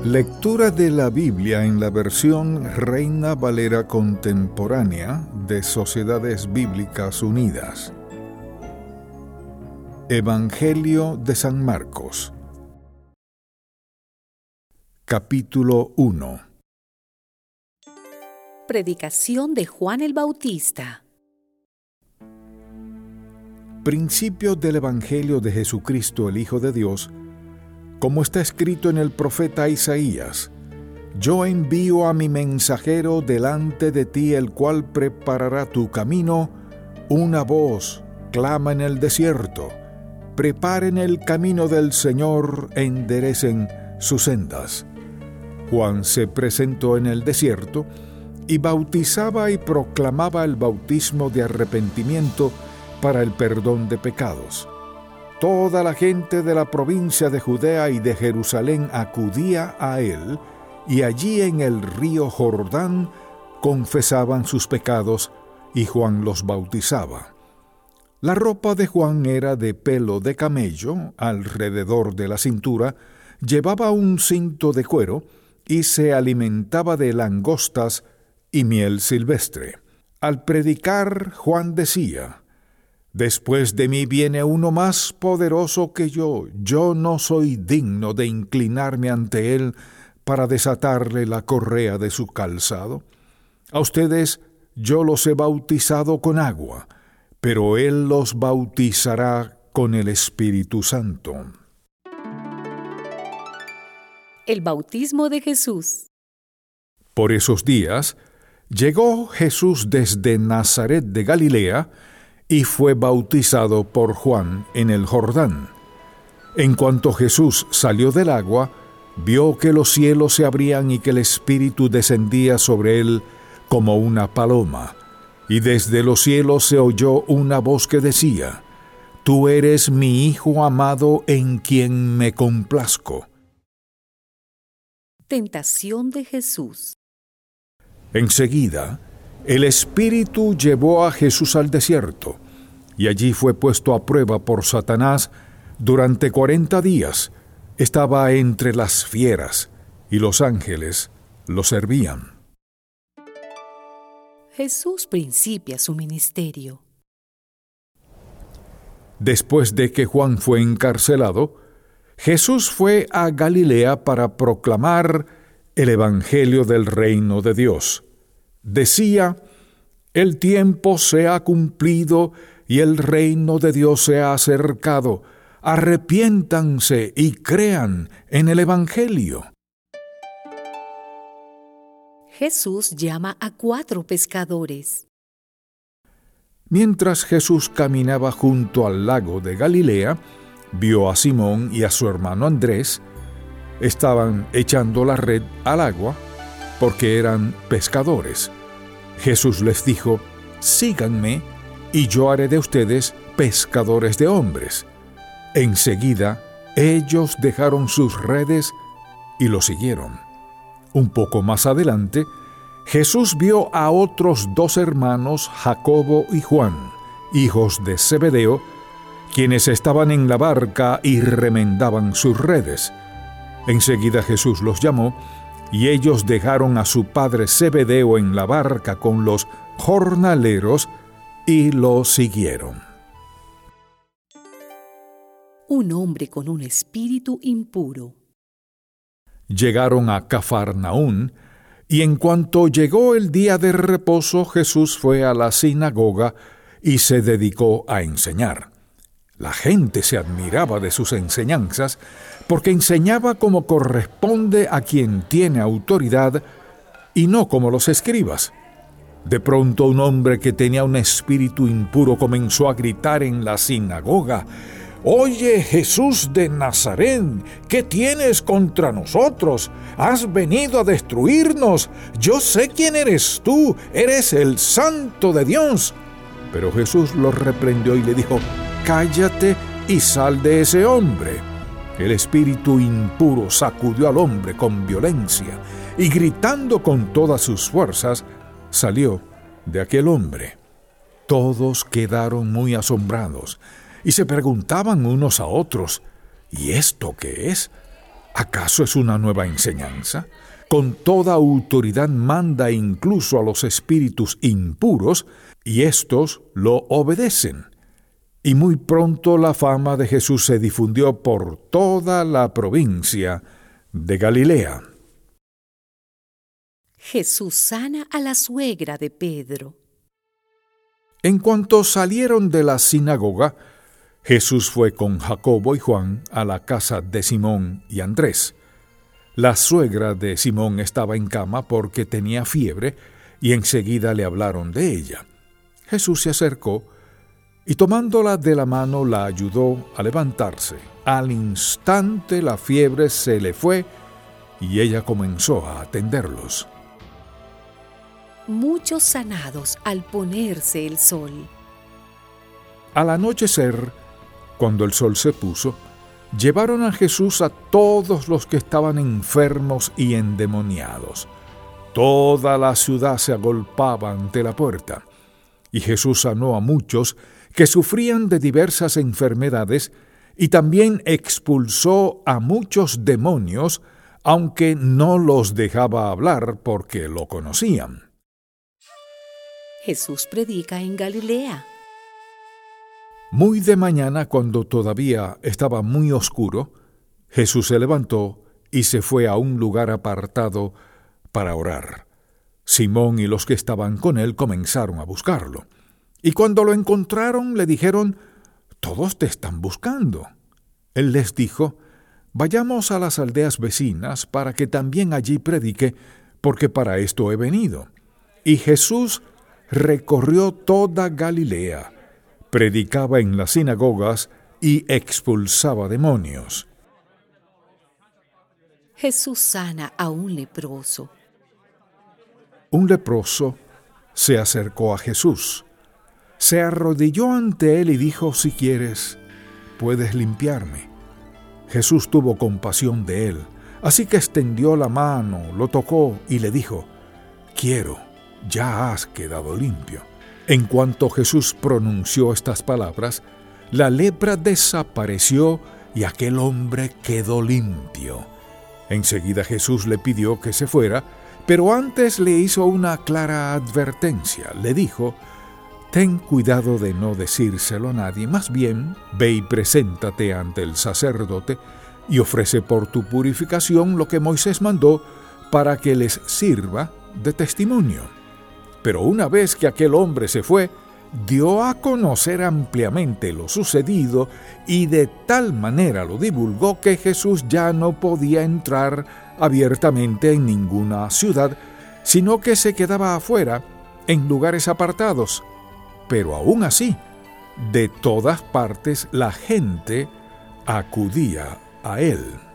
Lectura de la Biblia en la versión Reina Valera contemporánea de Sociedades Bíblicas Unidas. Evangelio de San Marcos. Capítulo 1. Predicación de Juan el Bautista. Principio del Evangelio de Jesucristo, el Hijo de Dios, como está escrito en el profeta Isaías: Yo envío a mi mensajero delante de ti, el cual preparará tu camino. Una voz clama en el desierto: preparen el camino del Señor, enderecen sus sendas. Juan se presentó en el desierto y bautizaba y proclamaba el bautismo de arrepentimiento para el perdón de pecados. Toda la gente de la provincia de Judea y de Jerusalén acudía a él, y allí en el río Jordán confesaban sus pecados, y Juan los bautizaba. La ropa de Juan era de pelo de camello, alrededor de la cintura, llevaba un cinto de cuero, y se alimentaba de langostas y miel silvestre. Al predicar, Juan decía: Después de mí viene uno más poderoso que yo no soy digno de inclinarme ante él para desatarle la correa de su calzado. A ustedes yo los he bautizado con agua, pero él los bautizará con el Espíritu Santo. El bautismo de Jesús. Por esos días llegó Jesús desde Nazaret de Galilea y fue bautizado por Juan en el Jordán. En cuanto Jesús salió del agua, vio que los cielos se abrían y que el Espíritu descendía sobre él como una paloma. Y desde los cielos se oyó una voz que decía: Tú eres mi Hijo amado, en quien me complazco. Tentación de Jesús. Enseguida, el Espíritu llevó a Jesús al desierto, y allí fue puesto a prueba por Satanás durante 40 días. Estaba entre las fieras, y los ángeles lo servían. Jesús principia su ministerio. Después de que Juan fue encarcelado, Jesús fue a Galilea para proclamar el Evangelio del reino de Dios. Decía: El tiempo se ha cumplido y el reino de Dios se ha acercado. Arrepiéntanse y crean en el Evangelio. Jesús llama a 4 pescadores. Mientras Jesús caminaba junto al lago de Galilea, vio a Simón y a su hermano Andrés. Estaban echando la red al agua porque eran pescadores. Jesús les dijo: Síganme, y yo haré de ustedes pescadores de hombres. Enseguida, ellos dejaron sus redes y lo siguieron. Un poco más adelante, Jesús vio a otros 2 hermanos, Jacobo y Juan, hijos de Zebedeo, quienes estaban en la barca y remendaban sus redes. Enseguida Jesús los llamó, y ellos dejaron a su padre Zebedeo en la barca con los jornaleros y lo siguieron. Un hombre con un espíritu impuro. Llegaron a Cafarnaún, y en cuanto llegó el día de reposo, Jesús fue a la sinagoga y se dedicó a enseñar. La gente se admiraba de sus enseñanzas, porque enseñaba como corresponde a quien tiene autoridad y no como los escribas. De pronto un hombre que tenía un espíritu impuro comenzó a gritar en la sinagoga: «Oye, Jesús de Nazaret, ¿qué tienes contra nosotros? ¿Has venido a destruirnos? Yo sé quién eres tú, eres el Santo de Dios». Pero Jesús lo reprendió y le dijo: «Cállate y sal de ese hombre». El espíritu impuro sacudió al hombre con violencia y, gritando con todas sus fuerzas, salió de aquel hombre. Todos quedaron muy asombrados y se preguntaban unos a otros: ¿Y esto qué es? ¿Acaso es una nueva enseñanza? Con toda autoridad manda incluso a los espíritus impuros, y éstos lo obedecen. Y muy pronto la fama de Jesús se difundió por toda la provincia de Galilea. Jesús sana a la suegra de Pedro. En cuanto salieron de la sinagoga, Jesús fue con Jacobo y Juan a la casa de Simón y Andrés. La suegra de Simón estaba en cama porque tenía fiebre, y enseguida le hablaron de ella. Jesús se acercó y tomándola de la mano la ayudó a levantarse. Al instante la fiebre se le fue y ella comenzó a atenderlos. Muchos sanados al ponerse el sol. Al anochecer, cuando el sol se puso, llevaron a Jesús a todos los que estaban enfermos y endemoniados. Toda la ciudad se agolpaba ante la puerta, y Jesús sanó a muchos que sufrían de diversas enfermedades, y también expulsó a muchos demonios, aunque no los dejaba hablar porque lo conocían. Jesús predica en Galilea. Muy de mañana, cuando todavía estaba muy oscuro, Jesús se levantó y se fue a un lugar apartado para orar. Simón y los que estaban con él comenzaron a buscarlo. Y cuando lo encontraron, le dijeron: «Todos te están buscando». Él les dijo: «Vayamos a las aldeas vecinas para que también allí predique, porque para esto he venido». Y Jesús recorrió toda Galilea, predicaba en las sinagogas y expulsaba demonios. Jesús sana a un leproso. Un leproso se acercó a Jesús, se arrodilló ante él y dijo: «Si quieres, puedes limpiarme». Jesús tuvo compasión de él, así que extendió la mano, lo tocó y le dijo: «Quiero, ya has quedado limpio». En cuanto Jesús pronunció estas palabras, la lepra desapareció y aquel hombre quedó limpio. Enseguida Jesús le pidió que se fuera, pero antes le hizo una clara advertencia. Le dijo: «Ten cuidado de no decírselo a nadie, más bien ve y preséntate ante el sacerdote y ofrece por tu purificación lo que Moisés mandó para que les sirva de testimonio». Pero una vez que aquel hombre se fue, dio a conocer ampliamente lo sucedido y de tal manera lo divulgó que Jesús ya no podía entrar abiertamente en ninguna ciudad, sino que se quedaba afuera, en lugares apartados. Pero aún así, de todas partes la gente acudía a él.